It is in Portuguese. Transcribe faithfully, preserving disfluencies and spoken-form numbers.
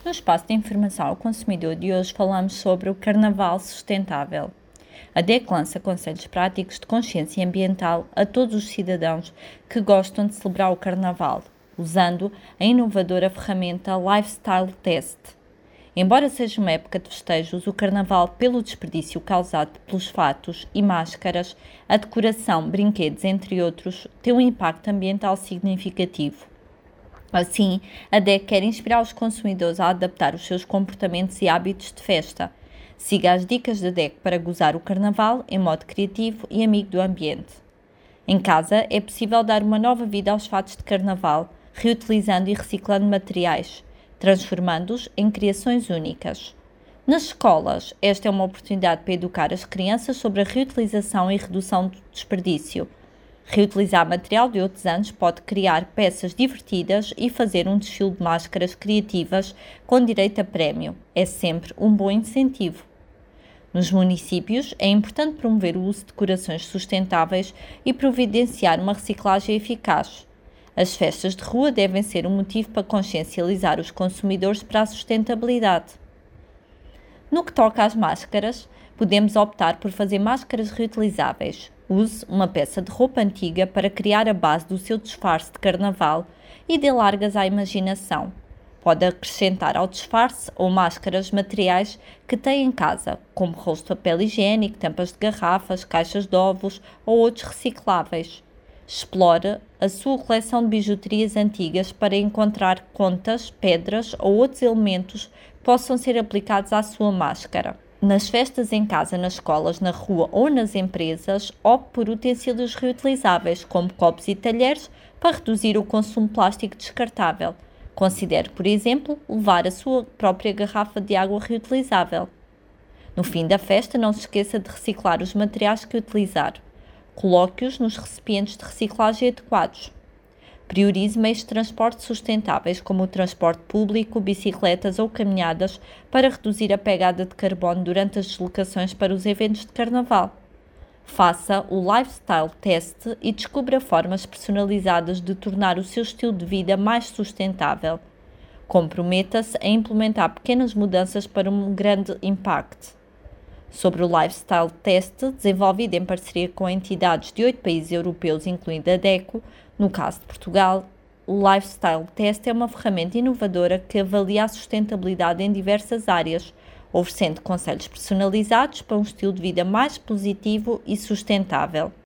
No espaço de informação ao consumidor de hoje falamos sobre o Carnaval Sustentável. A D E C lança conselhos práticos de consciência ambiental a todos os cidadãos que gostam de celebrar o Carnaval, usando a inovadora ferramenta Lifestyle Test. Embora seja uma época de festejos, o Carnaval, pelo desperdício causado pelos fatos e máscaras, a decoração, brinquedos, entre outros, tem um impacto ambiental significativo. Assim, a D E C quer inspirar os consumidores a adaptar os seus comportamentos e hábitos de festa. Siga as dicas da D E C para gozar o Carnaval em modo criativo e amigo do ambiente. Em casa, é possível dar uma nova vida aos fatos de Carnaval, reutilizando e reciclando materiais, transformando-os em criações únicas. Nas escolas, esta é uma oportunidade para educar as crianças sobre a reutilização e redução do desperdício. Reutilizar material de outros anos pode criar peças divertidas e fazer um desfile de máscaras criativas com direito a prémio. É sempre um bom incentivo. Nos municípios, é importante promover o uso de decorações sustentáveis e providenciar uma reciclagem eficaz. As festas de rua devem ser um motivo para consciencializar os consumidores para a sustentabilidade. No que toca às máscaras, podemos optar por fazer máscaras reutilizáveis. Use uma peça de roupa antiga para criar a base do seu disfarce de carnaval e dê largas à imaginação. Pode acrescentar ao disfarce ou máscaras materiais que tem em casa, como rolos de papel higiênico, tampas de garrafas, caixas de ovos ou outros recicláveis. Explore a sua coleção de bijuterias antigas para encontrar contas, pedras ou outros elementos que possam ser aplicados à sua máscara. Nas festas em casa, nas escolas, na rua ou nas empresas, opte por utensílios reutilizáveis, como copos e talheres, para reduzir o consumo de plástico descartável. Considere, por exemplo, levar a sua própria garrafa de água reutilizável. No fim da festa, não se esqueça de reciclar os materiais que utilizar. Coloque-os nos recipientes de reciclagem adequados. Priorize meios de transporte sustentáveis, como o transporte público, bicicletas ou caminhadas, para reduzir a pegada de carbono durante as deslocações para os eventos de Carnaval. Faça o Lifestyle Test e descubra formas personalizadas de tornar o seu estilo de vida mais sustentável. Comprometa-se a implementar pequenas mudanças para um grande impacto. Sobre o Lifestyle Test, desenvolvido em parceria com entidades de oito países europeus, incluindo a D E C O, no caso de Portugal, o Lifestyle Test é uma ferramenta inovadora que avalia a sustentabilidade em diversas áreas, oferecendo conselhos personalizados para um estilo de vida mais positivo e sustentável.